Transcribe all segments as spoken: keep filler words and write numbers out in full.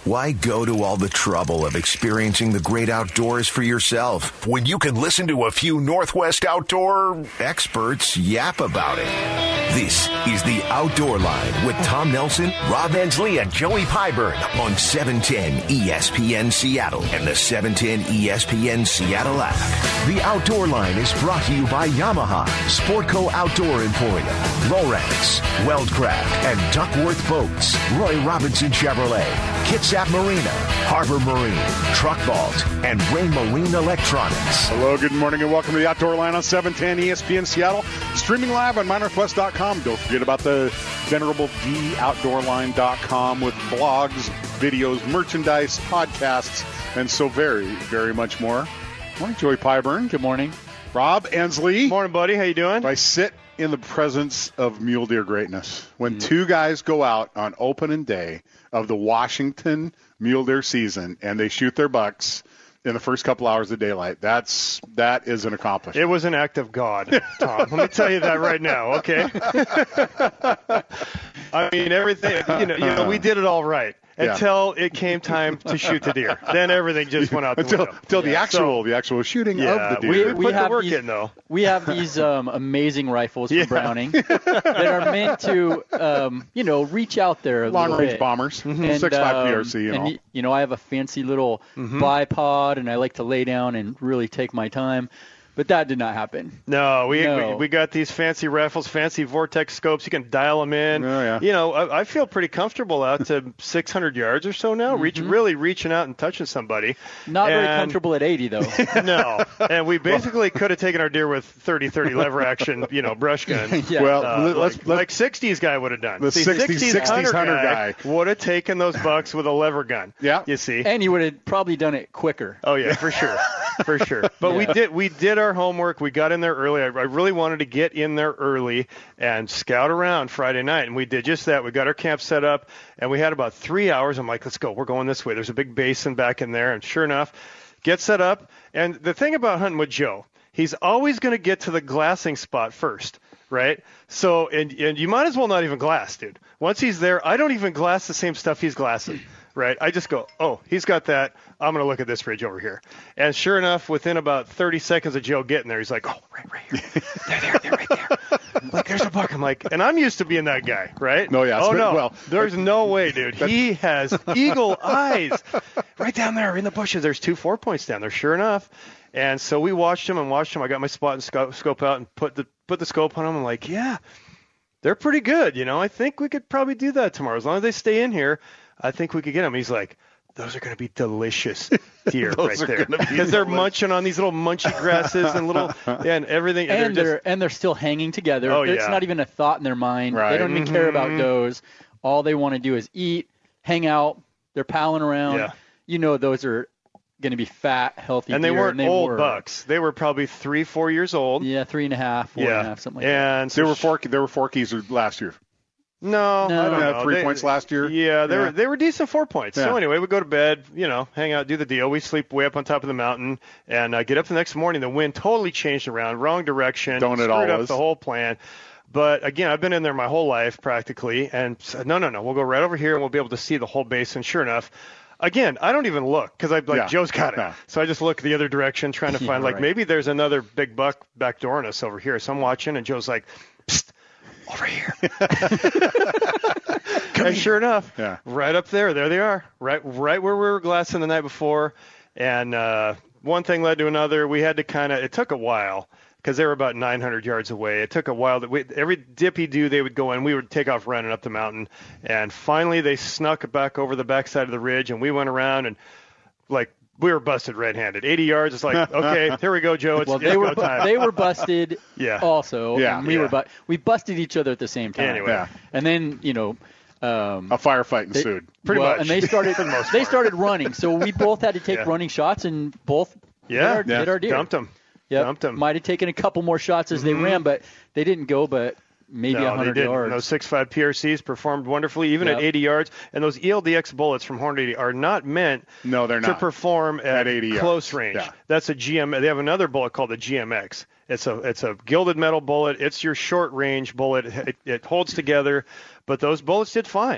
Why go to all the trouble of experiencing the great outdoors for yourself when you can listen to a few Northwest outdoor experts yap about it? This is the Outdoor Line with Tom Nelson, Rob Ensley, and Joey Pyburn on seven ten E S P N Seattle and the seven ten E S P N Seattle app. The Outdoor Line is brought to you by Yamaha, Sportco Outdoor Emporium, Lowrance, Weldcraft, and Duckworth Boats, Roy Robinson Chevrolet, Kitsap Marina, Harbor Marine, Truck Vault, and Rain Marine Electronics. Hello, good morning, and welcome to the Outdoor Line on seven ten E S P N Seattle, streaming live on my northwest dot com. Don't forget about the venerable the outdoor line dot com with blogs, videos, merchandise, podcasts, and so very, very much more. Morning, Joey Pyburn. Good morning. Rob Ensley. Morning, buddy. How you doing? I sit in the presence of mule deer greatness. When Mm. two guys go out on opening day of the Washington mule deer season and they shoot their bucks in the first couple hours of daylight, that's that is an accomplishment. It was an act of God, Tom. Let me tell you that right now, okay? I mean, everything, you know, you know, we did it all right. Yeah. Until it came time to shoot the deer. Then everything just went out the until, window. until the Yeah. actual So, the actual shooting yeah, of the we, deer. we We put have the work these- in, though. We have these um, amazing rifles from Yeah. Browning that are meant to, um, you know, reach out there a Long little range bit. bombers, And, six five um, P R C and, and all. y- you know, I have a fancy little Mm-hmm. bipod, and I like to lay down and really take my time. But that did not happen. No, we, No. we we got these fancy rifles, fancy Vortex scopes. You can dial them in. Oh, yeah. You know, I, I feel pretty comfortable out to six hundred yards or so now, reach, really reaching out and touching somebody. Not very And- comfortable at eighty, though. No, and we basically could have taken our deer with thirty thirty lever action, you know, brush gun. Yeah. Well, Uh, let- let's like, let's like sixties guy would have done. The See, sixties sixties hunter guy. would have taken those bucks with a lever gun. Yeah. You see? And you would have probably done it quicker. Oh yeah, for sure, for sure. But we Yeah. did we did our homework. We got in there early. I, I really wanted to get in there early and scout around Friday night, and we did just that. We got our camp set up, and we had about three hours. I'm like, let's go. We're going this way. There's a big basin back in there, and sure enough, get set up. And the thing about hunting with Joe, he's always going to get to the glassing spot first. Right? So, and and you might as well not even glass, dude. Once he's there, I don't even glass the same stuff he's glassing. Right? I just go, oh, he's got that. I'm going to look at this ridge over here. And sure enough, within about thirty seconds of Joe getting there, he's like, oh, right, right here. There, there, there, right there. I'm like, there's a buck. I'm like, and I'm used to being that guy, right? No, yeah, Oh, it's- no. well, there's no way, dude. He has eagle eyes. Right down there in the bushes, there's two four points down there, sure enough. And so we watched him and watched him. I got my spot and scope, scope out and put the put the scope on him. I'm like, yeah, they're pretty good. You know, I think we could probably do that tomorrow. As long as they stay in here, I think we could get them. He's like, those are going to be delicious deer right Those are there. gonna be Because they're delicious. munching on these little munchy grasses and little, and everything. And, And they're they're just, and they're still hanging together. Oh, It's yeah. not even a thought in their mind. Right. They don't even care about Mhm. does. All they want to do is eat, hang out. They're palling around. Yeah. You know those are going to be fat, healthy and they deer, weren't and they old were. bucks. They were probably three, four years old. Yeah, three and a half, four and a Yeah. half, something like that. and There so were four. There were four keys last year. No, No. I don't Yeah, know. three They- points last year. Yeah, they Yeah. were they were decent four points. Yeah. So anyway, we go to bed, you know, hang out, do the deal. We sleep way up on top of the mountain, and uh, get up the next morning. The wind totally changed around, wrong direction, Don't it screwed up always? the whole plan. But again, I've been in there my whole life practically, and said, no, no, no, we'll go right over here, and we'll be able to see the whole basin. Sure enough. Again, I don't even look because I like Yeah. Joe's got it. Yeah. So I just look the other direction, trying to Yeah, find like right. maybe there's another big buck backdooring us over here. So I'm watching, and Joe's like, Psst, over here. And sure enough, Yeah. right up there, there they are, right, right where we were glassing the night before. And uh, one thing led to another. We had to kind of. It took a while because they were about nine hundred yards away. It took a while that we every dip he do, they would go in. We would take off running up the mountain, and finally they snuck back over the backside of the ridge, and we went around and like. We were busted red-handed. eighty yards. It's like, okay, here we go, Joe. It's, Well, it's they were go time. they were busted Yeah. also. Yeah. and we Yeah. were bu- we busted each other at the same time. Anyway. Yeah. And then, you know, um, A firefight ensued. Pretty well, much. and they started For the most they part. started running. So we both had to take Yeah. running shots, and both Yeah. hit our, Yeah. hit our deer. Dumped him. Yep. Dumped him. Might have taken a couple more shots as they Mhm. ran, but they didn't go. But maybe No, a they hundred didn't. yards. Those six five P R Cs performed wonderfully, even Yep. at eighty yards. And those E L D X bullets from Hornady are not meant No, they're to not. perform at, At eighty close yards. range. Yeah. That's a G M. They have another bullet called the G M X. It's a it's a gilded metal bullet. It's your short range bullet. It, it holds together, but those bullets did fine.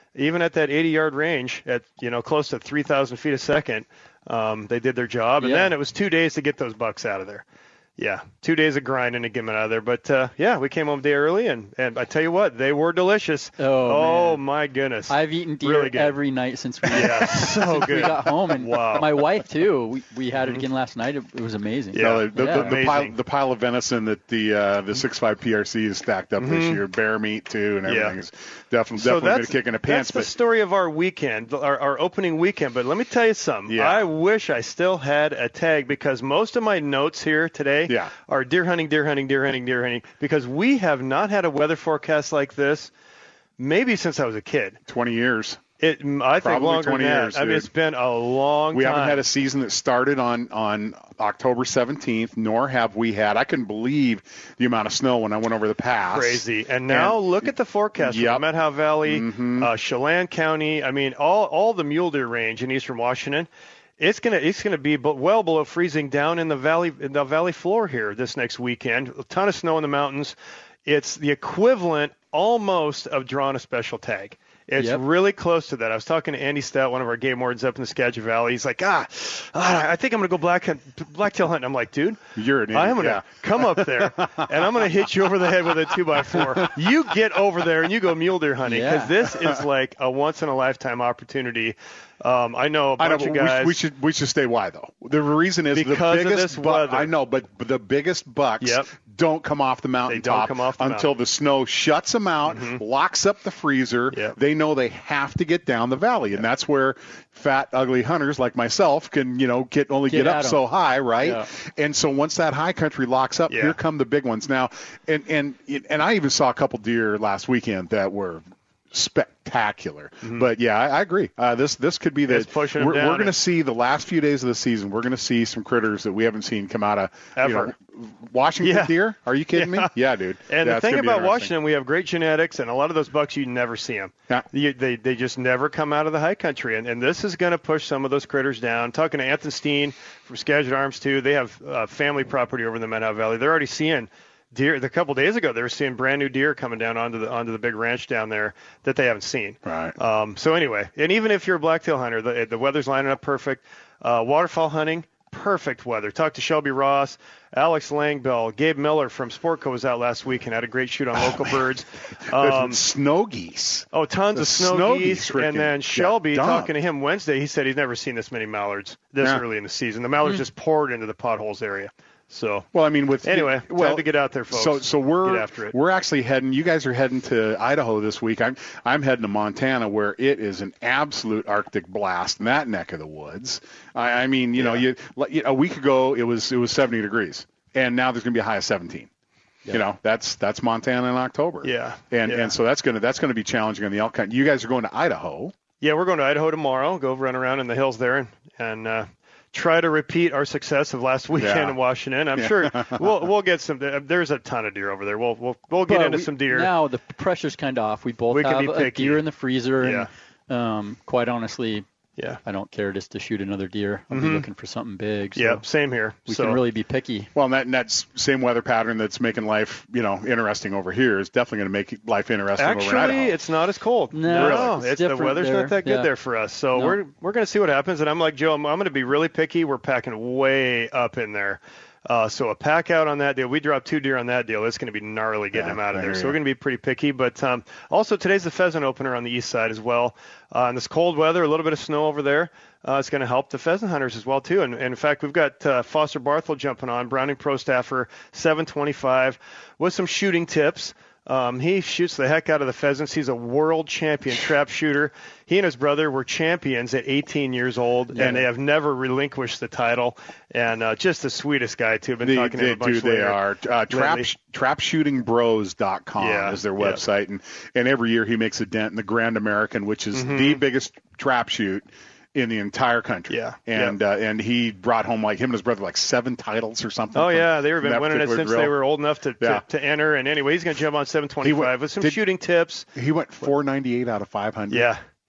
even at that eighty-yard range, at you know close to three thousand feet a second, um, they did their job. And Yeah. then it was two days to get those bucks out of there. Yeah, two days of grinding to get them out of there. But, uh, yeah, we came home a day early, and, and I tell you what, they were delicious. Oh, oh man. my goodness. I've eaten deer Really good. every night since we, Yeah, so since we good. got home. And Wow. my wife, too. We, we had it again last night. It, it was amazing. Yeah. No, the, the, Yeah. the, the, pile, Amazing. the pile of venison that the uh, the six five P R C has stacked up this year, bear meat too, and everything Yeah. is definitely So definitely been a that's, kick in the pants. that's the story of our weekend, our, our opening weekend. But let me tell you something. Yeah. I wish I still had a tag because most of my notes here today Yeah. are deer hunting, deer hunting, deer hunting, deer hunting, because we have not had a weather forecast like this maybe since I was a kid. but twenty years. It, I think Probably longer twenty than that. years, I mean, dude. it's been a long We time. haven't had a season that started on, on October seventeenth, nor have we had. I couldn't believe the amount of snow when I went over the pass. Crazy. And now And- look at the forecast Yep. for Methow Valley, uh, Chelan County. I mean, all all the mule deer range in eastern Washington. It's gonna it's gonna be bu- well below freezing down in the valley in the valley floor here this next weekend. A ton of snow in the mountains. It's the equivalent almost of drawing a special tag. It's Yep. really close to that. I was talking to Andy Stout, one of our game wardens up in the Skagit Valley. He's like, ah, ah I think I'm going to go black hunt, blacktail hunting. I'm like, dude, You're an idiot. I'm going to yeah. come up there, and I'm going to hit you over the head with a two by four. You get over there, and you go mule deer hunting, because Yeah. this is like a once-in-a-lifetime opportunity. Um, I know a I know, bunch but of we, guys. should, we should we should stay why though. The reason is Because the of biggest this buck. weather. I know, but the biggest bucks Yep. don't come off the mountaintop come off the until mountain. the snow shuts them out, locks up the freezer. Yep. They know they have to get down the valley, and that's where fat, ugly hunters like myself can you know get only Get get, at up 'em. so high, right? Yeah. And so once that high country locks up, Yeah. here come the big ones now. And and and I even saw a couple deer last weekend that were spectacular. But yeah, I, I agree. Uh, this this could be the It's pushing 'em we're, down. we're going to see the last few days of the season. We're going to see some critters that we haven't seen come out of you Ever. know, Washington Yeah. deer. Are you kidding Yeah. me? Yeah, dude. And Yeah, the it's thing gonna be about interesting. Washington, we have great genetics, and a lot of those bucks, you never see them. Yeah. You, they, they just never come out of the high country. And, and this is going to push some of those critters down. Talking to Anthony Steen from Skagit Arms, too. They have uh, family property over in the Methow Valley. They're already seeing deer. A couple days ago, they were seeing brand new deer coming down onto the onto the big ranch down there that they haven't seen. Right. Um, so anyway, and even if you're a blacktail hunter, the, the weather's lining up perfect. Uh, waterfowl hunting, perfect weather. Talked to Shelby Ross, Alex Langbell, Gabe Miller from Sportco was out last week and had a great shoot on local birds. Um, snow geese. oh, tons the of snow, snow geese. geese freaking And then got Shelby, dumped. talking to him Wednesday, he said he's never seen this many mallards this Yeah. early in the season. The mallards just poured into the potholes area. So Well, I mean, with anyway, well, time to get out there, folks. So, so we're Get after it. we're actually heading. You guys are heading to Idaho this week. I'm I'm heading to Montana, where it is an absolute Arctic blast in that neck of the woods. I, I mean, you know, Yeah. you like, you- a week ago it was it was seventy degrees, and now there's going to be a high of seventeen. You know, that's that's Montana in October. Yeah. and Yeah. and so that's gonna that's gonna be challenging on the elk hunt. You guys are going to Idaho. Yeah, we're going to Idaho tomorrow. Go run around in the hills there and, and uh, try to repeat our success of last weekend Yeah. in Washington. I'm sure we'll we'll get some. There's a ton of deer over there. We'll we'll we'll get But into we- some deer. Now the pressure's kind of off. We both We can have be a picky. deer in the freezer, Yeah. and um, quite honestly, Yeah. I don't care just to shoot another deer. I'll be looking for something big. So Yeah. Same here. we so can really be picky. Well, and that, and that's same weather pattern that's making life, you know, interesting over here is definitely going to make life interesting over in actually, Idaho. it's not as cold. No, no it's it's, the different weather's there. not that good Yeah. there for us. So No. we're we're going to see what happens. And I'm like Joe, I'm, I'm going to be really picky. We're packing way up in there. Uh, so a pack out on that deal. We dropped two deer on that deal. It's going to be gnarly getting Yeah, them out of I there. hear So you. we're going to be pretty picky. But um, also today's the pheasant opener on the east side as well. Uh, and this cold weather, a little bit of snow over there. Uh, it's going to help the pheasant hunters as well too. And, and in fact, we've got uh, Foster Barthel jumping on, Browning Pro Staffer seven twenty-five with some shooting tips. Um, he shoots the heck out of the pheasants. He's a world champion trap shooter. He and his brother were champions at eighteen years old, Yeah. and they have never relinquished the title. And uh, just the sweetest guy, too. I've been They, talking to they him a bunch do. They later. are. Uh, trap, lately. trap shooting bros dot com Yeah, is their yeah. website. And, and every year he makes a dent in the Grand American, which is Mm-hmm. the biggest trap shoot in the entire country. Yeah, And uh, and he brought home, like, him and his brother, like seven titles or something. Oh, from- yeah, they've from been that winning it particular since drill. they were old enough to, Yeah. to, to enter. And anyway, he's going to jump on seven twenty-five with some did- shooting tips. He went four ninety-eight out of five hundred. Yeah.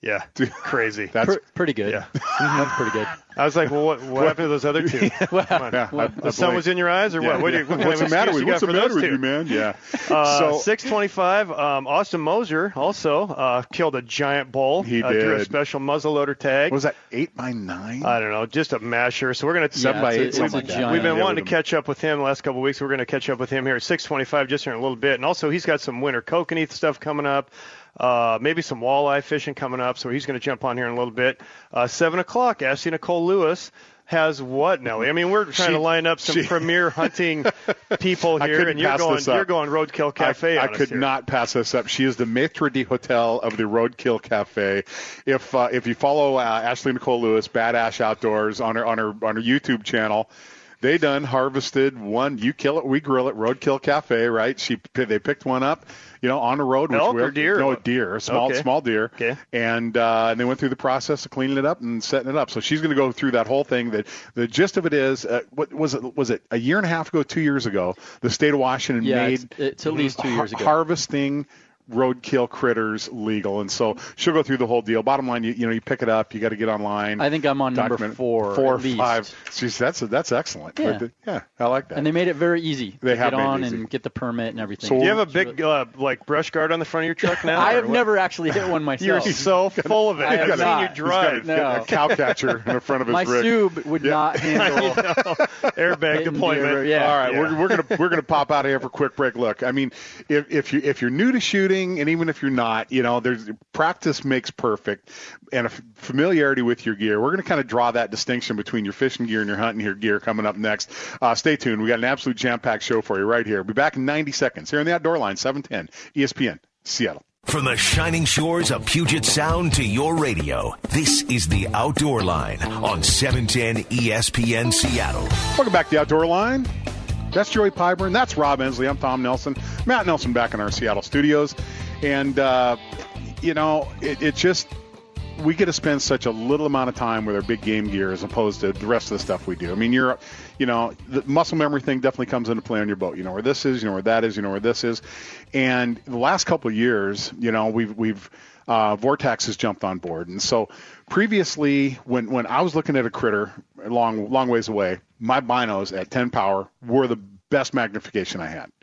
Yeah, crazy. That's Pr- pretty good. Yeah, that's pretty good. I was like, well, what, what happened to those other two? well, yeah, I, the I sun was in your eyes, or yeah, what? what, yeah. you, what What's the matter with you? What's the matter with two? you, man? Yeah. Uh, so six twenty-five. Um, Austin Moser also uh, killed a giant bull. He uh, did. Drew a special muzzleloader tag. What was that eight by nine? I don't know, just a masher. So we're gonna seven yeah, by it's eight. a, it's something a like that. giant. We've been Yeah, wanting to with catch up with him the last couple of weeks. We're going to catch up with him here at six twenty-five just in a little bit. And also, he's got some winter kokanee stuff coming up, uh, maybe some walleye fishing coming up. So he's going to jump on here in a little bit. Uh, seven o'clock, Ashley Nicole Lewis has what, Nelly? I mean, we're trying She- to line up some she- premier hunting people I here, couldn't and you're pass going, this up. you're going Roadkill Cafe. I, I on us could here. not pass this up. She is the maitre d' hotel of the Roadkill Cafe. If uh, if you follow uh, Ashley Nicole Lewis, Bad Ash Outdoors on her on her on her YouTube channel, they done harvested one. You kill it, we grill it. Roadkill Cafe, right? She they picked one up, you know, on the road. Which Elk we or deer? No, a deer, a small Okay. small deer. Okay. And uh, and they went through the process of cleaning it up and setting it up. So she's going to go through that whole thing. That the gist of it is, uh, what was it? Was it a year and a half ago, two years ago? The state of Washington Yeah, made it's, it's at least two har- years ago. harvesting roadkill critters legal, and so she'll go through the whole deal. Bottom line, you, you know, you pick it up, you got to get online. I think I'm on number document- four, four, at least. five. Jeez, that's that's excellent. Yeah. But, yeah, I like that. And they made it very easy They to have get made it on easy. and get the permit and everything. So Do you have a It's really- big uh, like brush guard on the front of your truck now? I or have what? never actually hit one You're myself. so full of it. I I've have seen not. you He's drive. He's got a, No. a cow catcher in the front of his My rig. Sub would Yeah. not handle. Airbag Hitting deployment. deer, yeah. All right, Yeah. we're, we're gonna we're gonna pop out of here for a quick break. Look, I mean, if if you if you're new to shooting, and even if you're not, you know, there's practice makes perfect, and a f- familiarity with your gear. We're gonna kind of draw that distinction between your fishing gear and your hunting gear coming up next. Uh, stay tuned. We got an absolute jam-packed show for you right here. We'll be back in ninety seconds here on the Outdoor Line, seven ten E S P N Seattle. From the shining shores of Puget Sound to your radio, this is the Outdoor Line on seven ten E S P N Seattle. Welcome back to the Outdoor Line. That's Joey Pyburn. That's Rob Ensley. I'm Tom Nelson. Matt Nelson back in our Seattle studios. And, uh, you know, it, it just, we get to spend such a little amount of time with our big game gear as opposed to the rest of the stuff we do. I mean, you're, you know, the muscle memory thing definitely comes into play on your boat. You know where this is, you know where that is, you know where this is. And the last couple of years, you know, we've, we've, uh, Vortex has jumped on board. And so previously, when, when I was looking at a critter a long, long ways away, my binos at ten power were the best magnification I had.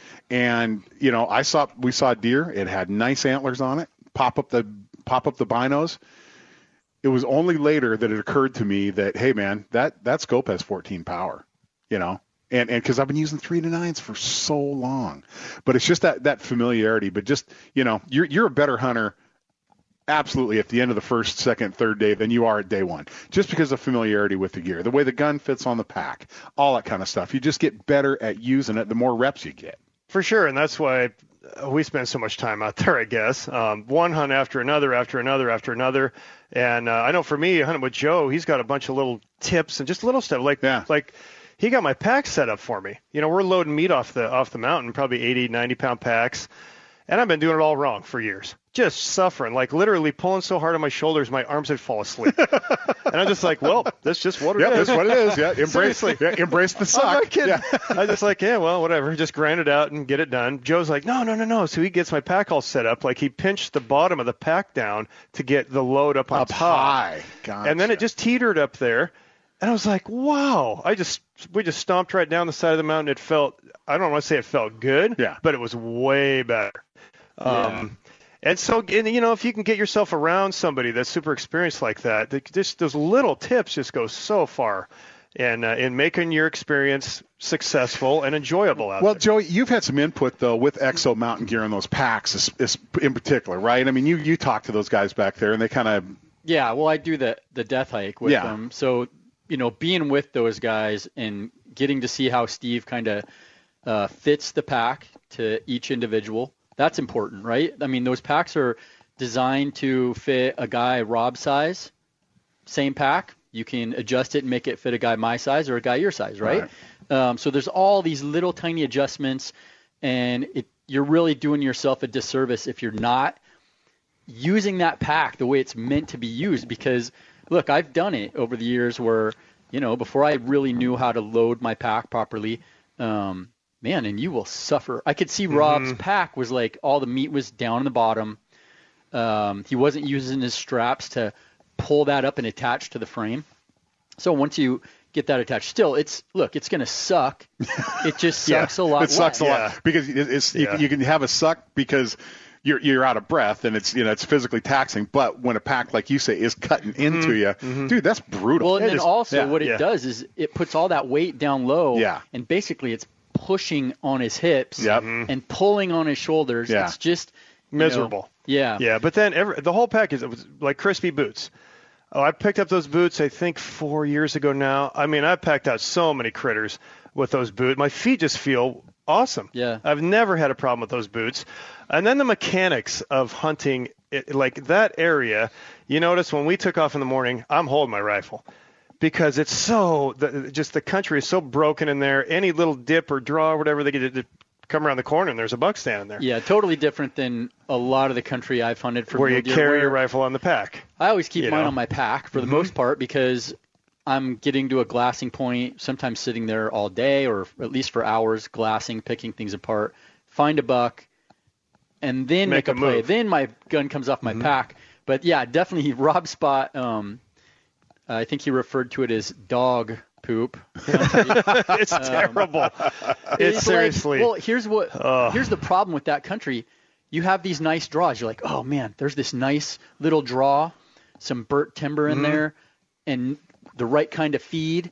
And, you know, I saw, we saw a deer. It had nice antlers on it. Pop up the, pop up the binos. It was only later that it occurred to me that, hey man, that, that scope has fourteen power, you know, and, and cause I've been using three to nines for so long, but it's just that, that familiarity, but just, you know, you're, you're a better hunter absolutely at the end of the first, second, third day than you are at day one, just because of familiarity with the gear, the way the gun fits on the pack, all that kind of stuff. You just get better at using it the more reps you get. For sure, and that's why we spend so much time out there, I guess. Um, one hunt after another, after another, after another. And uh, I know for me, hunting with Joe, he's got a bunch of little tips and just little stuff. Like, Yeah. like he got my pack set up for me. You know, we're loading meat off the off the mountain, probably eighty, ninety pound packs. And I've been doing it all wrong for years. Just suffering, like literally pulling so hard on my shoulders, my arms would fall asleep. And I'm just like, well, that's just what it Yeah, is. that's what it is. Yeah, embrace, Seriously. yeah, embrace the I'm suck. not kidding. Yeah. I was just like, yeah, well, whatever. Just grind it out and get it done. Joe's like, no, no, no, no. So he gets my pack all set up. Like he pinched the bottom of the pack down to get the load up on Up top. high. Gotcha. And then it just teetered up there. And I was like, wow. I just, we just stomped right down the side of the mountain. It felt, I don't want to say it felt good, Yeah. but it was way better. Yeah. Um, and so, and, you know, if you can get yourself around somebody that's super experienced like that, they, just those little tips just go so far in, uh, in making your experience successful and enjoyable out Well, there. Joey, you've had some input though with Exo Mountain Gear and those packs, is, is in particular, right? I mean, you you talk to those guys back there, and they kind of Yeah, well, I do the the death hike with Yeah. them. So, you know, being with those guys and getting to see how Steve kind of uh, fits the pack to each individual, that's important, right? I mean, those packs are designed to fit a guy Rob's size, same pack. You can adjust it and make it fit a guy my size or a guy your size, right? Um, so there's all these little tiny adjustments, and it, you're really doing yourself a disservice if you're not using that pack the way it's meant to be used. Because, look, I've done it over the years where, you know, before I really knew how to load my pack properly, um, man, and you will suffer. I could see Rob's pack was like all the meat was down in the bottom. Um, he wasn't using his straps to pull that up and attach to the frame. So once you get that attached, still, it's look, it's going to suck. It just sucks yeah, a lot. It sucks less. a lot yeah. because it's Yeah. you, you can have a suck because you're you're out of breath and it's you know it's physically taxing. But when a pack like you say is cutting into you, mm-hmm. dude, that's brutal. Well, and It then is- also yeah. what it yeah. does is it puts all that weight down low. Yeah. And basically it's pushing on his hips Yep. and pulling on his shoulders. Yeah. It's just you know, Miserable. yeah. Yeah, but then every, the whole package, it was like crispy boots. Oh, I picked up those boots, I think, four years ago now. I mean, I packed out so many critters with those boots. My feet just feel awesome. Yeah. I've never had a problem with those boots. And then the mechanics of hunting, it, like that area, you notice when we took off in the morning, I'm holding my rifle. Because it's so, the, just the country is so broken in there. Any little dip or draw or whatever, they get to come around the corner and there's a buck standing there. Yeah, totally different than a lot of the country I've hunted for. Where mule you deer, carry where your rifle on the pack. I always keep you mine know. on my pack for the Mm-hmm. most part because I'm getting to a glassing point, sometimes sitting there all day or at least for hours, glassing, picking things apart, find a buck, and then Make make, a a play. move. Then my gun comes off my Mm-hmm. pack. But yeah, definitely Rob Spot, um, I think he referred to it as dog poop. It's terrible. It's like- seriously. well, here's what. Ugh. Here's the problem with that country. You have these nice draws. You're like, oh man, there's this nice little draw, some burnt timber in Mm-hmm. there, and the right kind of feed.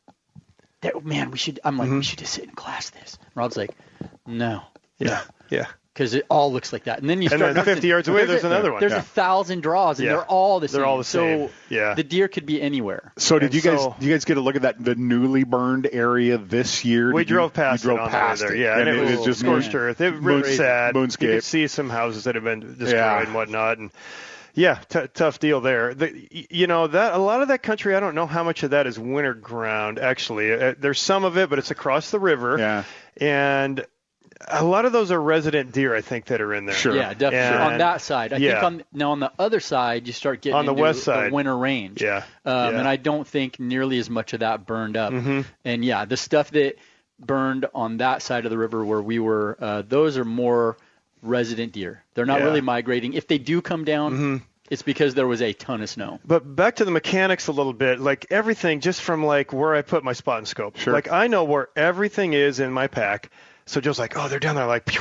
That man, we should. I'm like, Mm-hmm. we should just sit and glass this. Rob's like, no, yeah, yeah. because it all looks like that. And then you And start then fifty noticing, yards away, there's a, another one. There's Yeah. a thousand draws, and Yeah. they're all the same. They're all the same. So Yeah. the deer could be anywhere. So did And you guys so- do you guys get a look at that the newly burned area this year? We Did you- drove past you drove it on past the way it. there. Yeah, and, it, was was just scorched man. earth. It was Moon- really sad. moonscape. You could see some houses that have been destroyed Yeah. and whatnot. And yeah, t- tough deal there. The, y- you know that a lot of that country. I don't know how much of that is winter ground. Actually, uh, there's some of it, but it's across the river. Yeah. And a lot of those are resident deer, I think, that are in there. Sure. Yeah, definitely And- on that side. I yeah. think on now on the other side, you start getting On the into west side. the winter range. Yeah, Um, yeah. and I don't think nearly as much of that burned up. Mm-hmm. And yeah, the stuff that burned on that side of the river where we were, uh, those are more resident deer. They're not Yeah. really migrating. If they do come down, Mm-hmm. it's because there was a ton of snow. But back to the mechanics a little bit, like everything just from like where I put my spot and scope. Sure. Like I know where everything is in my pack. So Joe's like, oh, they're down there. Like,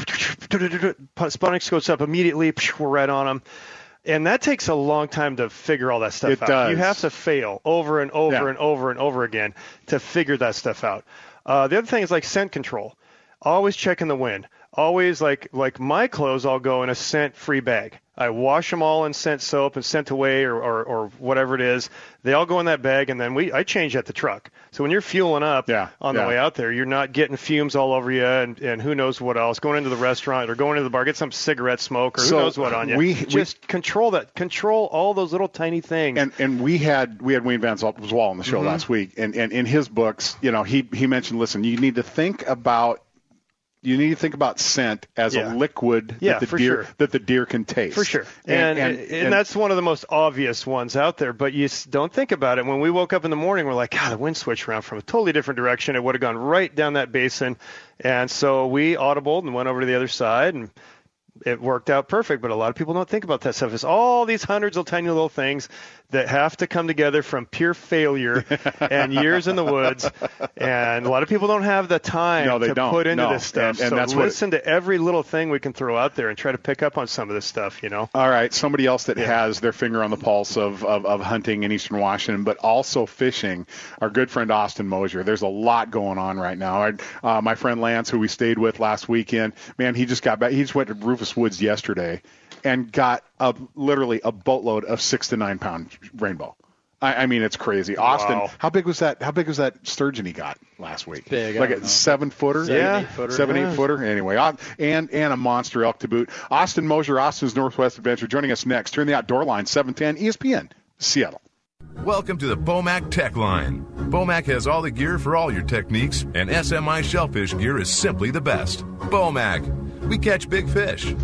spotting scopes up immediately. We're right on them. And that takes a long time to figure all that stuff It out. does. You have to fail over and over Yeah. and over and over again to figure that stuff out. Uh, the other thing is like scent control. Always checking the wind. Always like like my clothes all go in a scent-free bag. I wash them all in scent soap and scent away or, or, or whatever it is. They all go in that bag, and then we I change at the truck. So when you're fueling up Yeah, on yeah. the way out there, you're not getting fumes all over you and, and who knows what else. Going into the restaurant or going into the bar, get some cigarette smoke or So, who knows what on you. we- Just control that. Control all those little tiny things. And and we had we had Wayne Van Zwal on the show Mm-hmm. last week, and, and in his books, you know, he he mentioned, listen, you need to think about you need to think about scent as Yeah. a liquid Yeah, that the for deer sure. that the deer can taste. For sure. And, and, and, that's one of the most obvious ones out there, but you s- don't think about it. When we woke up in the morning, we're like, God, the wind switched around from a totally different direction. It would have gone right down that basin. And so we audibled and went over to the other side, and it worked out perfect. But a lot of people don't think about that stuff. It's all these hundreds of tiny little things that have to come together from pure failure and years in the woods. And a lot of people don't have the time No, they to don't. put into No. this stuff. And- and so that's what- listen to every little thing we can throw out there and try to pick up on some of this stuff, you know? All right, somebody else that Yeah. has their finger on the pulse of, of, of hunting in Eastern Washington, but also fishing, our good friend Austin Mosier. There's a lot going on right now. I, uh, my friend Lance, who we stayed with last weekend, man, he just got back. He just went to Rufus Woods yesterday and got a, literally a boatload of six to nine pound rainbow. I, I mean, it's crazy. Austin, Wow. how big was that? How big was that sturgeon he got last week? Big, I like don't a know. seven footer. Seven, Yeah. eight footer. Seven, Yeah. eight footer. Anyway, uh, and and a monster elk to boot. Austin Mosier, Austin's Northwest Adventure, joining us next. Turn the Outdoor Line, seven ten E S P N, Seattle. Welcome to the Bomac Tech Line. Bomac has all the gear for all your techniques, and S M I shellfish gear is simply the best. Bomac, we catch big fish.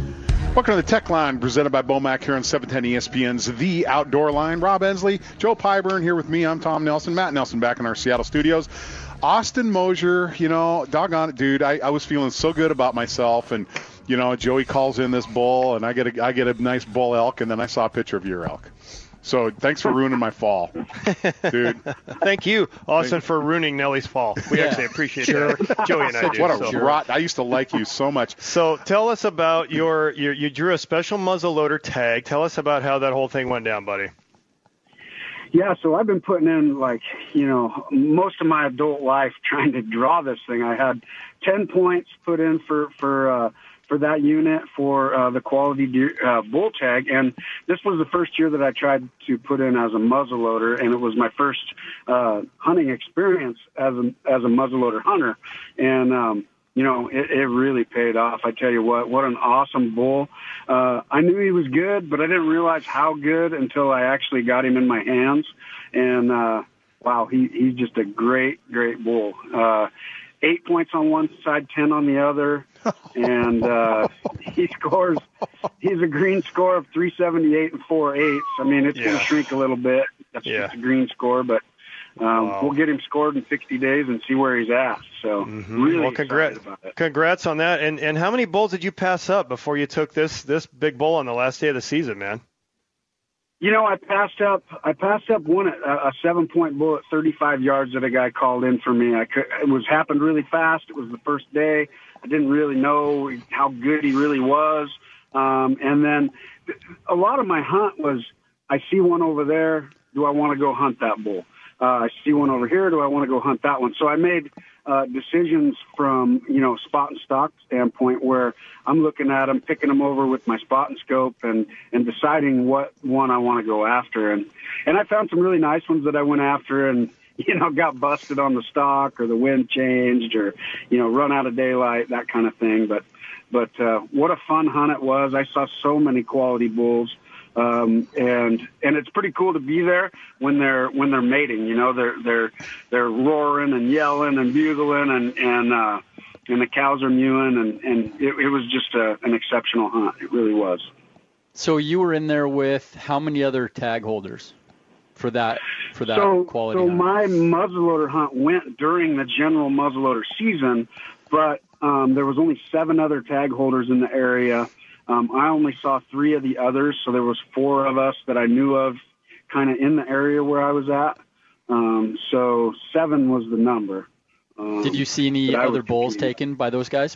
Welcome to the Tech Line, presented by Bomac here on seven ten E S P N's The Outdoor Line. Rob Ensley, Joe Pyburn here with me. I'm Tom Nelson. Matt Nelson back in our Seattle studios. Austin Mosier, you know, doggone it, dude. I, I was feeling so good about myself. And, you know, Joey calls in this bull, and I get a, I get a nice bull elk, and then I saw a picture of your elk. So thanks for ruining my fall, dude. Thank you, Austin, for ruining Nellie's fall. We Yeah. actually appreciate that. Joey and I do. What a so. rot. I used to like you so much. So tell us about your, your, you drew a special muzzleloader tag. Tell us about how that whole thing went down, buddy. Yeah, so I've been putting in, like, you know, most of my adult life trying to draw this thing. I had ten points put in for, for, uh, for that unit for uh, the quality deer, uh, bull tag, and this was the first year that I tried to put in as a muzzleloader, and it was my first uh, hunting experience as a as a muzzleloader hunter, and um, you know it, it really paid off. I tell you what, what an awesome bull! Uh, I knew he was good, but I didn't realize how good until I actually got him in my hands, and uh, wow, he he's just a great great bull. Uh, Eight points on one side, ten on the other, and uh, he scores. He's a green score of three seventy-eight and four eighths. I mean, it's Yeah. going to shrink a little bit. That's Yeah. just a green score, but um, Wow. we'll get him scored in sixty days and see where he's at. So, Mm-hmm. really Well, congrats, excited about it. congrats on that. And and how many bulls did you pass up before you took this this big bull on the last day of the season, man? You know, I passed up. I passed up one a, a seven-point bull at thirty-five yards that a guy called in for me. I could, it was happened really fast. It was the first day. I didn't really know how good he really was. Um, and then a lot of my hunt was, I see one over there. Do I want to go hunt that bull? Uh, I see one over here. Do I want to go hunt that one? So I made uh, decisions from, you know, spot and stock standpoint where I'm looking at them, picking them over with my spot and scope and, and deciding what one I want to go after. And, and I found some really nice ones that I went after and, you know, got busted on the stock or the wind changed or, you know, run out of daylight, that kind of thing. But, but uh, what a fun hunt it was. I saw so many quality bulls. Um, and, and it's pretty cool to be there when they're, when they're mating, you know, they're, they're, they're roaring and yelling and bugling and, and, uh, and the cows are mewing and, and it, it was just a, an exceptional hunt. It really was. So you were in there with how many other tag holders for that, for that so, quality So hunt? my muzzleloader hunt went during the general muzzleloader season, but, um, there was only seven other tag holders in the area. Um, I only saw three of the others, so there was four of us that I knew of kind of in the area where I was at. Um, so seven was the number. Um, Did you see any other bulls taken by those guys?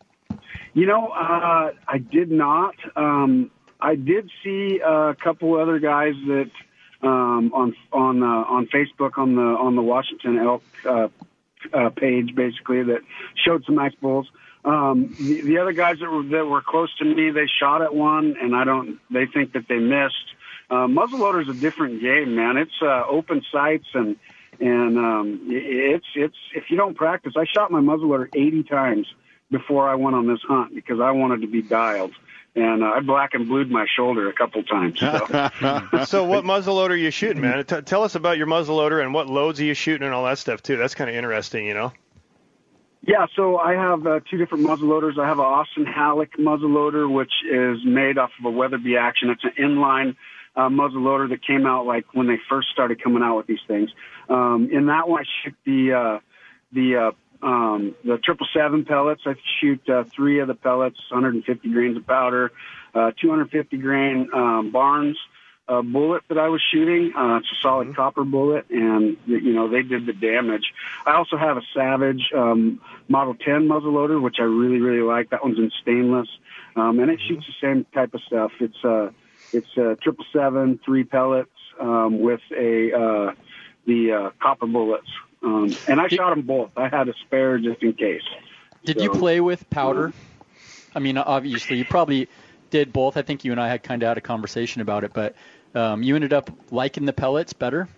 You know, uh, I did not. Um, I did see a couple other guys that um, on on uh, on Facebook on the on the Washington Elk uh, uh, page, basically, that showed some nice bulls. Um, the, the other guys that were, that were close to me, they shot at one, and I don't. They think that they missed. Uh, muzzleloader is a different game, man. It's uh, open sights, and and um, it's it's if you don't practice. I shot my muzzleloader eighty times before I went on this hunt because I wanted to be dialed, and uh, I black and blued my shoulder a couple times. So, So what muzzleloader are you shooting, man? T- tell us about your muzzleloader and what loads are you shooting and all that stuff too. That's kind of interesting, you know. Yeah, so I have uh, two different muzzleloaders. I have an Austin Halleck muzzleloader, which is made off of a Weatherby Action. It's an inline uh, muzzleloader that came out like when they first started coming out with these things. Um, in that one, I shoot the uh, the uh, um, the triple seven pellets. I shoot uh, three of the pellets, one hundred fifty grains of powder, uh, two hundred fifty grain um, Barnes uh, bullet that I was shooting. Uh, it's a solid mm-hmm. copper bullet, and you know they did the damage. I also have a Savage um, Model ten muzzleloader, which I really really like. That one's in stainless, um, and it mm-hmm. shoots the same type of stuff. It's uh, it's a triple seven, three pellets um, with a uh, the uh, copper bullets, um, and I shot them both. I had a spare just in case. Did so, you play with powder? I mean, obviously, you probably did both. I think you and I had kind of had a conversation about it, but um, you ended up liking the pellets better?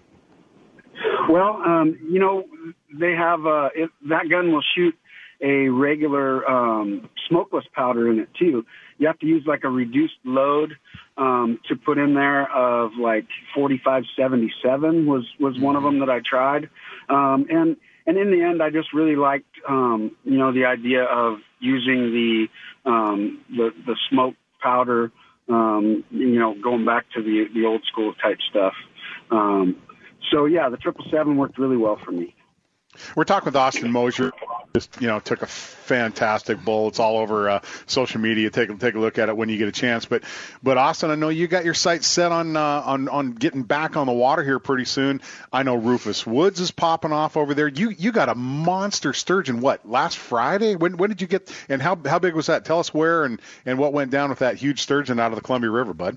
Well, um, you know, they have uh, it, that gun will shoot a regular um, smokeless powder in it, too. You have to use like a reduced load um, to put in there of like forty-five seventy-seven was, was one of them that I tried. Um, and, and in the end, I just really liked, um, you know, the idea of using the, um, the, the smoke powder, um, you know, going back to the the old school type stuff. Um, so yeah, the triple seven worked really well for me. We're talking with Austin Mosier. Just, you know, took a fantastic bull. It's all over uh, social media. Take take a look at it when you get a chance. But, but Austin, I know you got your sights set on uh, on on getting back on the water here pretty soon. I know Rufus Woods is popping off over there. You you got a monster sturgeon. What, last Friday? When when did you get? And how how big was that? Tell us where and, and what went down with that huge sturgeon out of the Columbia River, bud.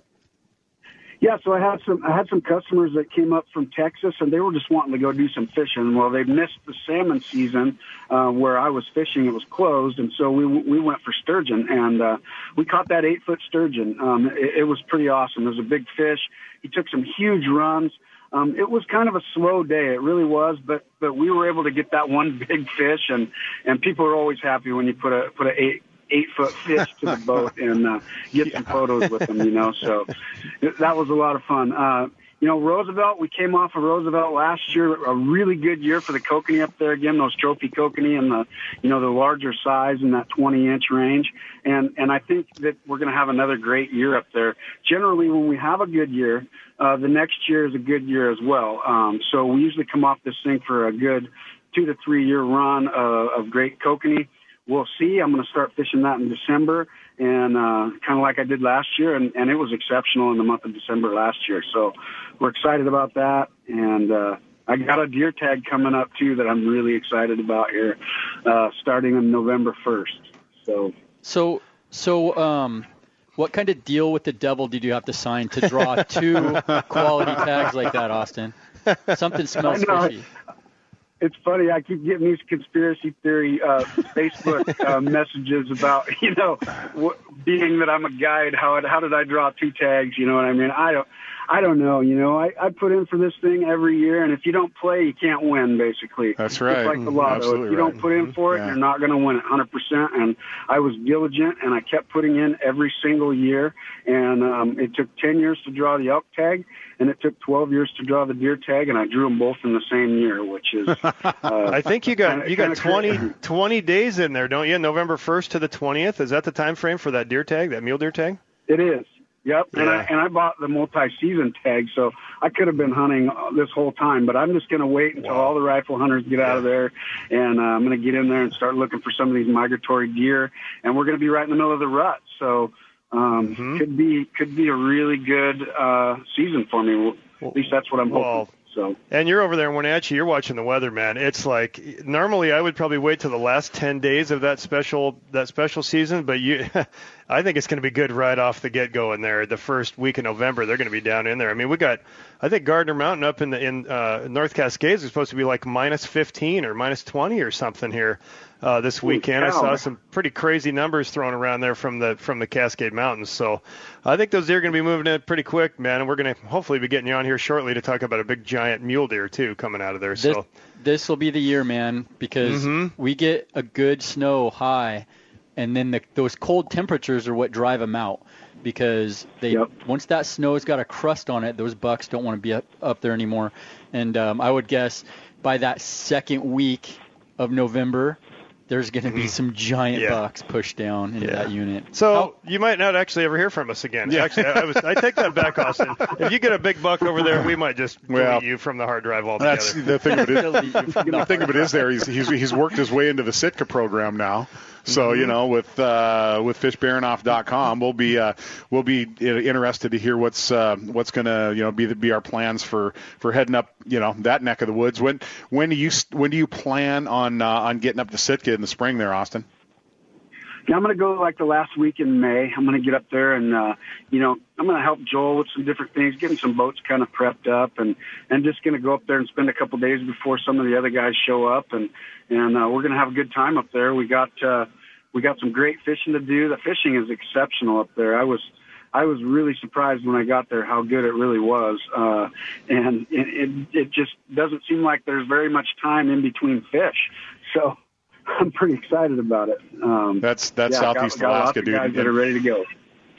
Yeah, so I had some I had some customers that came up from Texas, and they were just wanting to go do some fishing. Well, they missed the salmon season uh, where I was fishing; it was closed, and so we we went for sturgeon, and uh, we caught that eight foot sturgeon. Um, it, it was pretty awesome. It was a big fish. He took some huge runs. Um, it was kind of a slow day. It really was, but but we were able to get that one big fish, and and people are always happy when you put a put a eight. eight foot fish to the boat and uh, get yeah. some photos with them, you know. So it, that was a lot of fun. Uh, you know, Roosevelt, we came off of Roosevelt last year, a really good year for the kokanee up there again, those trophy kokanee and the, you know, the larger size in that twenty inch range. And, and I think that we're going to have another great year up there. Generally, when we have a good year, uh, the next year is a good year as well. Um, so we usually come off this thing for a good two to three year run uh, of great kokanee. We'll see. I'm going to start fishing that in December, and uh, kind of like I did last year, and, and it was exceptional in the month of December last year. So we're excited about that, and uh, I got a deer tag coming up, too, that I'm really excited about here, uh, starting on November first. So, so, so um, what kind of deal with the devil did you have to sign to draw two quality tags like that, Austin? Something smells fishy. It's funny. I keep getting these conspiracy theory uh, Facebook uh, messages about, you know, w- being that I'm a guide. How how did I draw two tags? You know what I mean? I don't, I don't know. You know, I, I put in for this thing every year, and if you don't play, you can't win. Basically, that's right. It's like the lotto. Absolutely if you right. don't put in for it, yeah. you're not going to win it one hundred percent. And I was diligent, and I kept putting in every single year. And um, it took ten years to draw the elk tag, and it took twelve years to draw the deer tag, and I drew them both in the same year, which is. Uh, I think you got kinda, you got twenty, twenty days in there, don't you? November first to the twentieth. Is that the time frame for that deer tag, that mule deer tag? It is. Yep. Yeah. And I and I bought the multi-season tag, so I could have been hunting this whole time, but I'm just going to wait until wow. all the rifle hunters get out of there, and uh, I'm going to get in there and start looking for some of these migratory deer, and we're going to be right in the middle of the rut, so um, mm-hmm. could be could be a really good uh, season for me. At least that's what I'm hoping. Well, So. And you're over there in Wenatchee. You're watching the weather, man. It's like normally I would probably wait till the last ten days of that special that special season, but you, I think it's going to be good right off the get go in there. The first week of November, they're going to be down in there. I mean, we got, I think Gardner Mountain up in the in uh, North Cascades is supposed to be like minus fifteen or minus twenty or something here uh, this weekend. I saw some pretty crazy numbers thrown around there from the from the Cascade Mountains. So I think those deer are going to be moving in pretty quick, man. And we're going to hopefully be getting you on here shortly to talk about a big giant mule deer too coming out of there. This, so this will be the year, man, because mm-hmm. we get a good snow high, and then the, those cold temperatures are what drive them out. Because they yep. once that snow's got a crust on it, those bucks don't want to be up, up there anymore. And um, I would guess by that second week of November, there's going to be some giant yeah. bucks pushed down into yeah. that unit. So How, you might not actually ever hear from us again. Yeah. Actually, I, was, I take that back, Austin. If you get a big buck over there, we might just well, delete you from the hard drive altogether. That's the thing of it. Is, the thing of it is there he's, he's he's worked his way into the Sitka program now. So mm-hmm. you know, with uh, with fish baronoff dot com, we'll be uh, we'll be interested to hear what's uh, what's going to you know be the, be our plans for, for heading up you know that neck of the woods. When when do you when do you plan on uh, on getting up to Sitka in the spring there, Austin? Yeah, I'm going to go like the last week in May. I'm going to get up there and, uh, you know, I'm going to help Joel with some different things, getting some boats kind of prepped up, and, and just going to go up there and spend a couple days before some of the other guys show up. And, and, uh, we're going to have a good time up there. We got, uh, we got some great fishing to do. The fishing is exceptional up there. I was, I was really surprised when I got there how good it really was. Uh, and it, it, it just doesn't seem like there's very much time in between fish. So, I'm pretty excited about it. Um, that's that's yeah, Southeast got, got Alaska, lots dude. Of guys that are ready to go.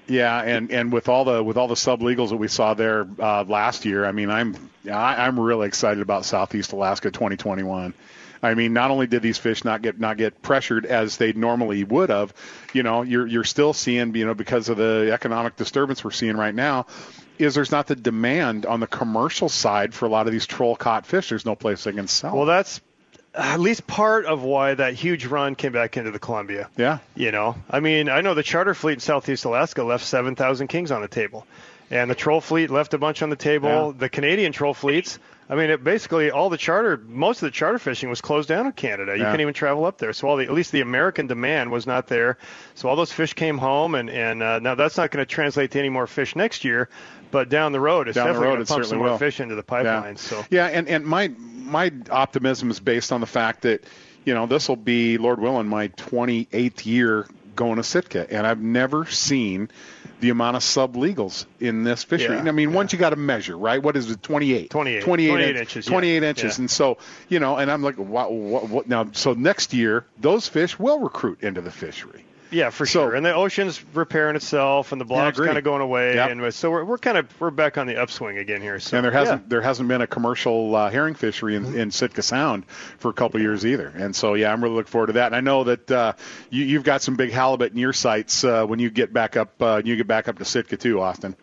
Yeah, and, and with all the with all the sublegals that we saw there uh, last year, I mean, I'm I, I'm really excited about Southeast Alaska twenty twenty-one. I mean, not only did these fish not get not get pressured as they normally would have, you know, you're you're still seeing, you know, because of the economic disturbance we're seeing right now, is there's not the demand on the commercial side for a lot of these troll caught fish. There's no place they can sell. Well, that's at least part of why that huge run came back into the Columbia. Yeah. You know, I mean, I know the charter fleet in Southeast Alaska left seven thousand kings on the table, and the troll fleet left a bunch on the table. Yeah. The Canadian troll fleets, I mean, it basically all the charter, most of the charter fishing was closed down in Canada. You Yeah. couldn't even travel up there. So all the, at least the American demand was not there. So all those fish came home, and, and uh, now that's not going to translate to any more fish next year, but down the road, it's Down the definitely road, going it to pump some certainly more will. fish into the Yeah. pipelines. So Yeah, and, and my my optimism is based on the fact that, you know, this will be, Lord willing, my twenty-eighth year going to Sitka, and I've never seen the amount of sublegals in this fishery. Yeah, I mean, yeah. once you got to measure, right? What is it, twenty-eight? twenty-eight. twenty-eight, twenty-eight in- inches, yeah. twenty-eight inches. Yeah. And so, you know, and I'm like, what, what, what? Now, so next year, those fish will recruit into the fishery. Yeah, for So- sure. And the ocean's repairing itself, and the blob's agree. kind of going away, Yep. and so we're we're kind of we're back on the upswing again here. So And there hasn't yeah. there hasn't been a commercial uh, herring fishery in, in Sitka Sound for a couple of years either. And so yeah, I'm really looking forward to that. And I know that uh, you, you've got some big halibut in your sights uh, when you get back up uh, you get back up to Sitka too, Austin.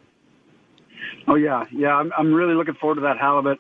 Oh yeah, yeah. I'm I'm really looking forward to that halibut.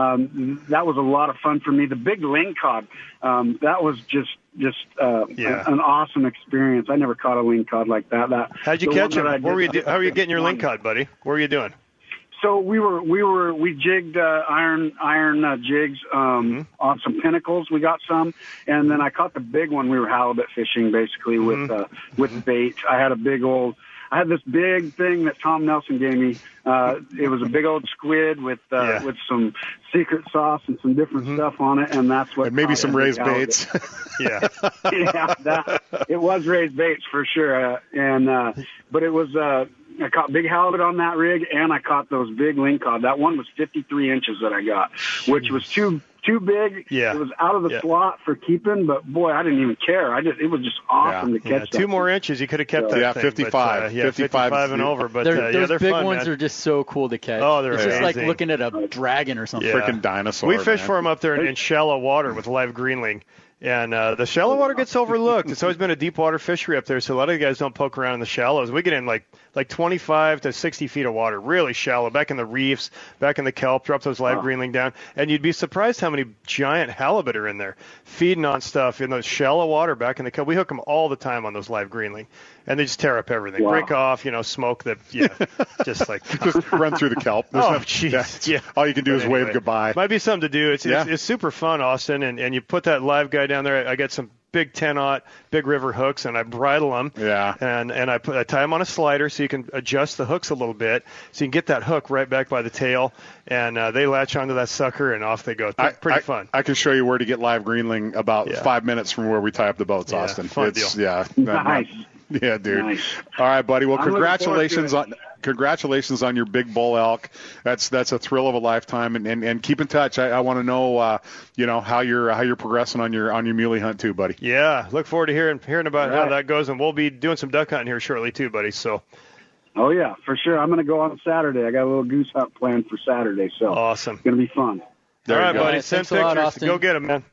Um, that was a lot of fun for me. The big lingcod, um, that was just just uh, Yeah. a- an awesome experience. I never caught a lingcod like that. That How'd you the catch one that I them? Where were you? did- Do- how were you getting your one. lingcod, buddy? What were you doing? So we were we were we jigged uh, iron iron uh, jigs um, on some pinnacles. We got some, and then I caught the big one. We were halibut fishing basically with uh, with bait. I had a big old. I had this big thing that Tom Nelson gave me. Uh, it was a big old squid with uh, Yeah. with some secret sauce and some different stuff on it, and that's what. And maybe caught some the big raised halibut. baits. Yeah. Yeah, that, it was raised baits for sure. Uh, and uh, but it was uh, I caught big halibut on that rig, and I caught those big lingcod. That one was fifty-three inches that I got, which was too too big. Yeah. It was out of the Yeah. slot for keeping, but boy, I didn't even care. I just it was just awesome Yeah. to Yeah, catch two that. more inches, you could have kept that Yeah, thing. fifty-five. But, uh, yeah, fifty-five fifty-five and is- over. But They're- uh, yeah, those they're big fun, ones man. are just so cool to catch. Oh, they're it's just like amazing. looking at a dragon or something. Yeah. Freaking dinosaur. We fish man. for them up there in, in shallow water with live greenling. And uh, the shallow water gets overlooked. It's always been a deep water fishery up there, so a lot of the guys don't poke around in the shallows. We get in like like twenty-five to sixty feet of water, really shallow, back in the reefs, back in the kelp, drop those live greenling down. And you'd be surprised how many giant halibut are in there feeding on stuff in those shallow water back in the kelp. We hook them all the time on those live greenling. And they just tear up everything. Wow. Break off, you know, smoke the, yeah, just like. Just run through the kelp. There's Oh, no- jeez. yeah. Yeah. All you can do But is anyway, wave goodbye. Might be something to do. It's, Yeah. it's it's super fun, Austin, and, and you put that live guy down there. I get some big ten-aught, big river hooks, and I bridle them. Yeah. And and I put I tie them on a slider so you can adjust the hooks a little bit, so you can get that hook right back by the tail, and uh, they latch onto that sucker, and off they go. I- Pretty I, fun. I can show you where to get live greenling about Yeah. five minutes from where we tie up the boats, Yeah, Austin. fun it's, deal. Yeah. that- Nice. Yeah, dude. Nice. All right, buddy. Well, I'm looking forward to congratulations it. on congratulations on your big bull elk. That's that's a thrill of a lifetime. And, and, and keep in touch. I, I want to know, uh, you know, how you're how you're progressing on your on your muley hunt too, buddy. Yeah, look forward to hearing hearing about All how right. that goes, and we'll be doing some duck hunting here shortly too, buddy. So Oh yeah, for sure. I'm going to go on Saturday. I got a little goose hunt planned for Saturday, so awesome. it's going to be fun. There All you right, go. buddy. Right, Send thanks a lot, pictures. Austin. Go get them, man.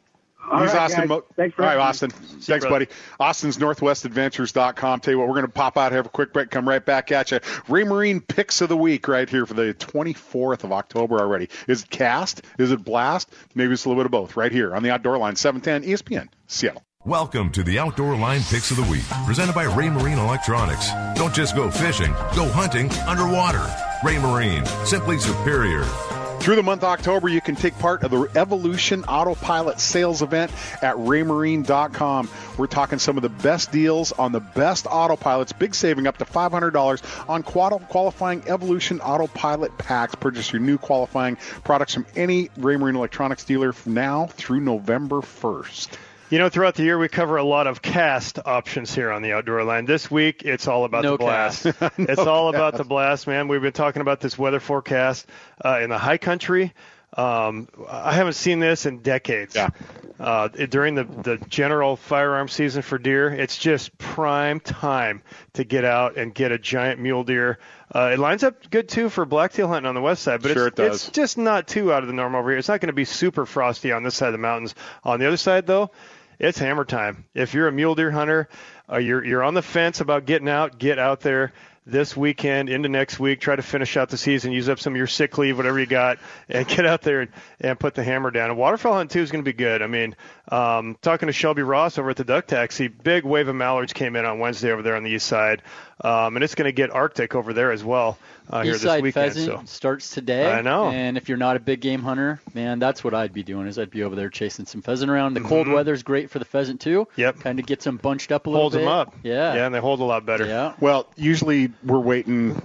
All He's right, Austin. guys. Mo- Thanks for All right, having me. Austin. you, Thanks, brother. buddy. Austin's Northwest Adventures dot com. Tell you what, we're going to pop out, have a quick break, come right back at you. Raymarine Picks of the Week right here for the twenty-fourth of October already. Is it cast? Is it blast? Maybe it's a little bit of both right here on the Outdoor Line, seven ten E S P N, Seattle. Welcome to the Outdoor Line Picks of the Week, presented by Raymarine Electronics. Don't just go fishing, go hunting underwater. Raymarine, simply superior. Through the month of October, you can take part of the Evolution Autopilot sales event at Raymarine dot com. We're talking some of the best deals on the best autopilots, big saving up to five hundred dollars on qual- qualifying Evolution Autopilot packs. Purchase your new qualifying products from any Raymarine Electronics dealer from now through November first. You know, throughout the year, we cover a lot of cast options here on the Outdoor Line. This week, it's all about No the blast. cast. It's all about the blast, man. We've been talking about this weather forecast uh, in the high country. Um, I haven't seen this in decades. Yeah. Uh, during the, the general firearm season for deer, it's just prime time to get out and get a giant mule deer. Uh, it lines up good, too, for blacktail hunting on the west side, but Sure it's, it does. it's just not too out of the norm over here. It's not going to be super frosty on this side of the mountains. On the other side, though, it's hammer time. If you're a mule deer hunter, uh, you're you're on the fence about getting out, get out there this weekend into next week. Try to finish out the season, use up some of your sick leave, whatever you got, and get out there and, and put the hammer down. And waterfowl hunt, too, is going to be good. I mean, um, talking to Shelby Ross over at the Duck Taxi, big wave of mallards came in on Wednesday over there on the east side, um, and it's going to get Arctic over there as well uh, here East this side weekend. pheasant So. starts today. I know. And if you're not a big game hunter, man, that's what I'd be doing is I'd be over there chasing some pheasant around. The cold weather's great for the pheasant, too. Yep. Kind of gets them bunched up a little Holds bit. them up. Yeah. Yeah, and they hold a lot better. Yeah. Well, usually we're waiting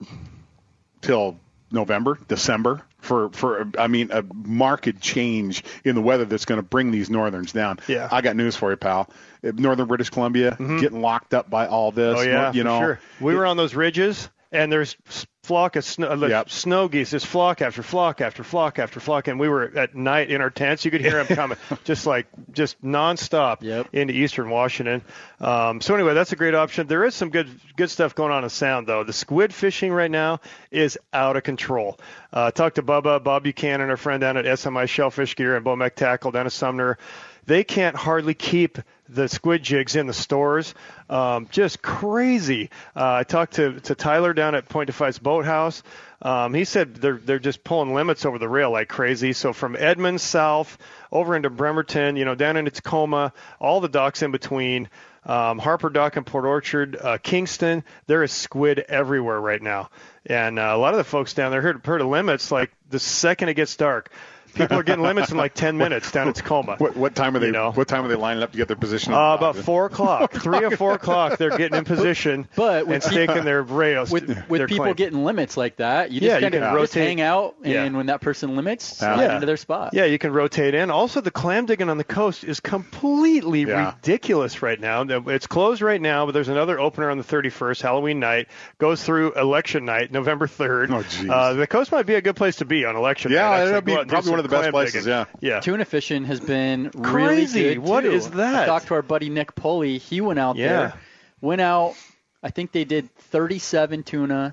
till November, December for, for I mean, a marked change in the weather that's going to bring these northerns down. Yeah. I got news for you, pal. Northern British Columbia getting locked up by all this. Oh, yeah, you for know, sure. We were on those ridges, and there's flock of snow, uh, Yep. snow geese, just flock after flock after flock after flock, and we were at night in our tents. You could hear them coming, just like just nonstop Yep. into eastern Washington. Um, so anyway, that's a great option. There is some good good stuff going on in Sound, though. The squid fishing right now is out of control. Uh, talked to Bubba, Bob Buchanan, our friend down at S M I Shellfish Gear and Bomec Tackle down at Sumner. They can't hardly keep the squid jigs in the stores. Um, just crazy. Uh, I talked to, to Tyler down at Point Defiance Boathouse. Um, he said they're they're just pulling limits over the rail like crazy. So from Edmonds south over into Bremerton, you know, down into Tacoma, all the docks in between, um, Harper Dock and Port Orchard, uh, Kingston, there is squid everywhere right now. And uh, a lot of the folks down there heard, heard of limits like the second it gets dark. People are getting limits in like ten minutes down in Tacoma. What, what time are they? You know. What time are they lining up to get their position? Uh, about four o'clock, three or four o'clock. They're getting in position But with and staking their rails. With with their people claim. getting limits like that, you Yeah, just you kind of can just rotate. hang out, and Yeah. when that person limits, slide Yeah. into their spot. Yeah, you can rotate in. Also, the clam digging on the coast is completely Yeah. ridiculous right now. It's closed right now, but there's another opener on the thirty-first, Halloween night. Goes through election night, November third. Oh, jeez. Uh, the coast might be a good place to be on election Yeah, night. it'll Actually, be go out and do probably one some of the best clam places, digging. yeah. Yeah. Tuna fishing has been really Crazy. good, What too. is that? I talked to our buddy Nick Pulley. He went out Yeah. there, went out, I think they did thirty-seven tuna,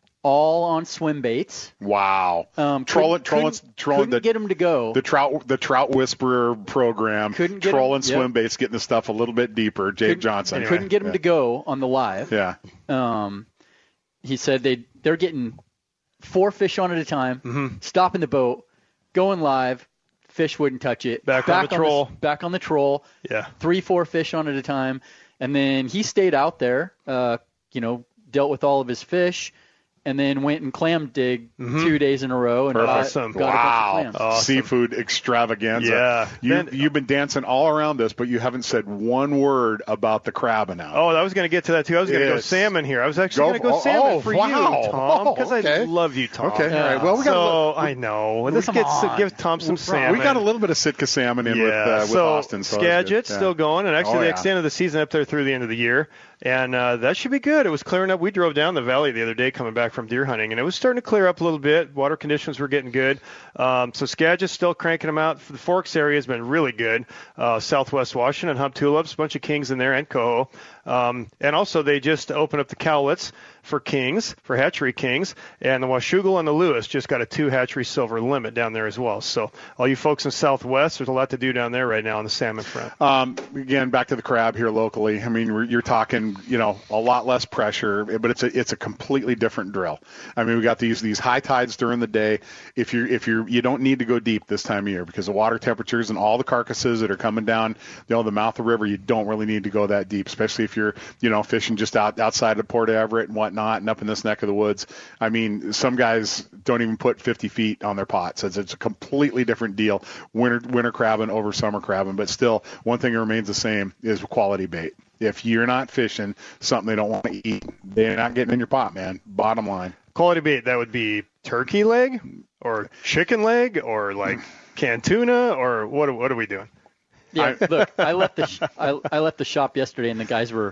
all on swim baits. Wow. Um, trolling, couldn't- trolling, couldn't- trolling couldn't the, get them to go. the trout, the trout whisperer program. Couldn't get 'em- trolling yep. swim baits, getting the stuff a little bit deeper. Dave Couldn't- Johnson. Couldn't get them yeah. to go on the live. Yeah. Um, he said they they're getting four fish on at a time, Mm-hmm. stopping the boat, going live. Fish wouldn't touch it. Back on the troll. back on the troll. Yeah. Three, four fish on at a time, and then he stayed out there. Uh, you know, dealt with all of his fish, and then went and clam digged two days in a row and got, Awesome. got Wow. a bunch of clams. Awesome. Seafood extravaganza. Yeah. You, Then- you've been dancing all around us, but you haven't said one word about the crabbing out. Oh, I was going to get to that too. I was going to go Yes. salmon here. I was actually Go- going to go oh, salmon oh, for wow. you, Tom, Oh, because okay. I love you, Tom. Okay, Yeah. all right. Well, we got so a, I know. Let's Come get on. give Tom some We- salmon. we got a little bit of Sitka salmon in yeah. with uh, with so Austin. So that's good. Skagit's Yeah. still going, and actually Oh, the yeah. extent of the season up there through the end of the year, and uh, that should be good. It was clearing up. We drove down the valley the other day coming back from deer hunting, and it was starting to clear up a little bit. Water conditions were getting good. Um, so Skagit's still cranking them out. The Forks area has been really good. Uh, Southwest Washington, Hump Tulips, a bunch of kings in there, and coho. Um, and also they just opened up the Cowlitz for kings, for hatchery kings, and the Washougal and the Lewis just got a two hatchery silver limit down there as well. So all you folks in Southwest, there's a lot to do down there right now on the salmon front. Um, again, back to the crab here locally. I mean, we're, you're talking, you know, a lot less pressure, but it's a it's a completely different drill. I mean, we got these these high tides during the day. If you're if you're you don't need to go deep this time of year because the water temperatures and all the carcasses that are coming down, you know, the mouth of the river, you don't really need to go that deep, especially if you're, you know, fishing just out outside of Port Everett and whatnot, and up in this neck of the woods. I mean, some guys don't even put fifty feet on their pots. It's, it's a completely different deal. Winter winter crabbing over summer crabbing, but still, one thing that remains the same is quality bait. If you're not fishing something they don't want to eat, they're not getting in your pot, man. Bottom line. Quality bait, that would be turkey leg or chicken leg or like canned tuna or what? What are we doing? Yeah, look, I left the sh- I, I left the shop yesterday, and the guys were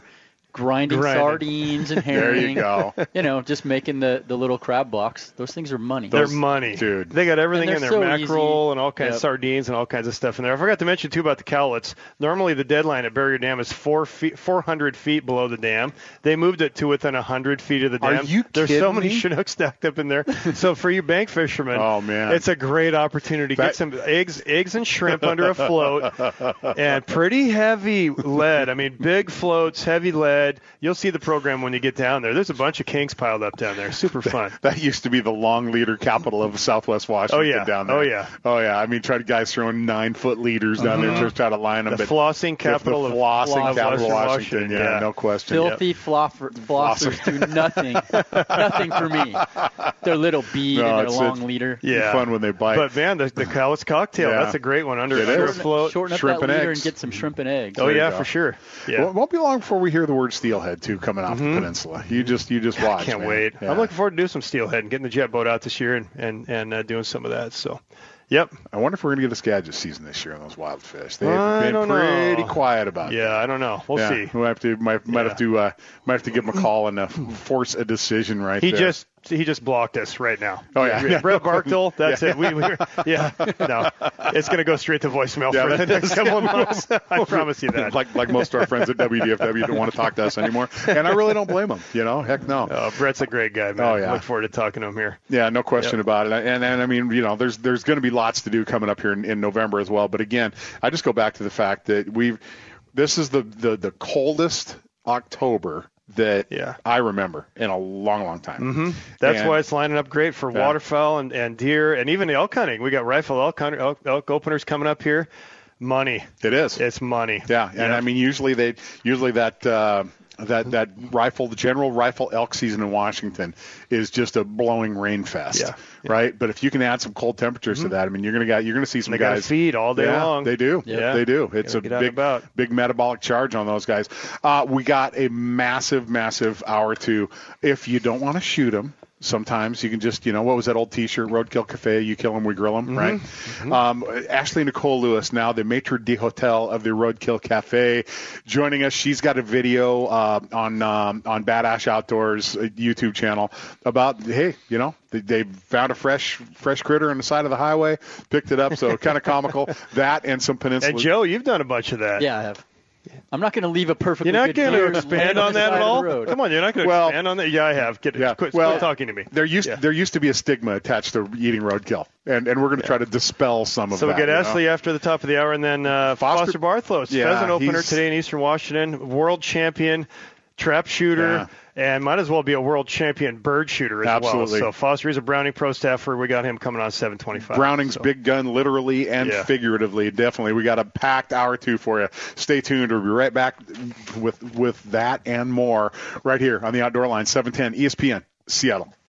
grinding, Grinding. sardines and There herring. you go. You know, just making the, the little crab box. Those things are money. They're Those- money, dude. They got everything And in there, they're so mackerel easy. and all kinds of Yep. sardines and all kinds of stuff in there. I forgot to mention too about the cowlets. Normally the deadline at Barrier Dam is four feet, four hundred feet below the dam. They moved it to within one hundred feet of the Are dam. you There's so kidding many me? Chinook stacked up in there. So for you bank fishermen, Oh, man. it's a great opportunity to That- get some eggs, eggs and shrimp under a float, and pretty heavy lead. I mean, big floats, heavy lead. You'll see the program when you get down there. There's a bunch of kinks piled up down there. Super fun. That used to be the long leader capital of Southwest Washington. Oh, yeah. down there. Oh, yeah. Oh yeah. I mean, try to guys throwing nine foot leaders down there just try to line them. The but flossing capital the of flossing floss- capital of Western Washington. Washington, Yeah, yeah. no question. Filthy floffer, flossers do nothing. Nothing for me. Their little bead No, and their it's- long it's- leader. Yeah. Fun when they bite. But man, the, the cowlets cocktail, Yeah. that's a great one. Under, It under a is. float. Shorten up Shrimp that and leader eggs. and get some shrimp and eggs. Oh There you yeah, go. for sure. Yeah. Well, it won't be long before we hear the word steelhead too coming off the peninsula. You just you just watch. Can't man. wait. Yeah. I'm looking forward to do some steelhead and getting the jet boat out this year and and, and uh, doing some of that. So, yep. I wonder if we're going to get a Skagit season this year on those wild fish. They've I been don't pretty know. quiet about it. Yeah, I don't know. We'll Yeah, see. we have to might, might Yeah. have to uh, might have to give him a call and uh, force a decision right He there. just he just blocked us right now. Oh, yeah. Yeah, Brett Barkdale, that's Yeah. it. We, we yeah. No. It's going to go straight to voicemail Yeah, for the that- next couple of months. I promise you that. like like most of our friends at W D F W don't want to talk to us anymore, and I really don't blame them. You know, heck no. Oh, Brett's a great guy, man. Oh, yeah. Look forward to talking to him here. Yeah, no question Yep. about it. And and I mean, you know, there's there's going to be lots to do coming up here in, in November as well. But again, I just go back to the fact that we've this is the the, the coldest October that Yeah. I remember in a long, long time. Mm-hmm. That's And- why it's lining up great for Yeah. waterfowl and, and deer and even elk hunting. We got rifle elk, hunter, elk, elk openers coming up here. Money. It is. It's money. Yeah, and I mean, usually they usually that uh, that that rifle, the general rifle elk season in Washington is just a blowing rain fest, Yeah. right? But if you can add some cold temperatures to that, I mean, you're gonna get you're gonna see some They got to guys feed all day yeah, long. They do. Yeah. They do. It's Gotta a get out and big, about. big metabolic charge on those guys. Uh, we got a massive, massive hour two. If you don't want to shoot them, sometimes you can just, you know, what was that old T-shirt? Roadkill Cafe. You kill them, we grill them, Mm-hmm. right? Um, Ashley Nicole Lewis, now the maitre d'hotel of the Roadkill Cafe, joining us. She's got a video uh, on um, on Badass Outdoors uh, YouTube channel about, hey, you know, they, they found a fresh fresh critter on the side of the highway, picked it up, so kind of comical. That and some peninsula. And Joe, you've done a bunch of that. Yeah, I have. I'm not going to leave a perfectly You're not good going deer to expand laying on the that side at of the all? road. Come on, you're not going to Well- expand on that? Yeah, I have. Get, Yeah. quit, well, quit talking to me. There used Yeah. there used to be a stigma attached to eating roadkill, and and we're going to try to dispel some of So that. we get you know? Ashley after the top of the hour, and then uh, Foster- Foster, Barthlos, Yeah, pheasant opener he's- today in Eastern Washington, world champion trap shooter, and might as well be a world champion bird shooter as Absolutely. well. So Foster is a Browning Pro staffer. We got him coming on seven twenty-five. Browning's so. big gun, literally and Yeah. figuratively. Definitely, we got a packed hour two for you. Stay tuned. We'll be right back with with that and more right here on the Outdoor Line, seven ten E S P N Seattle.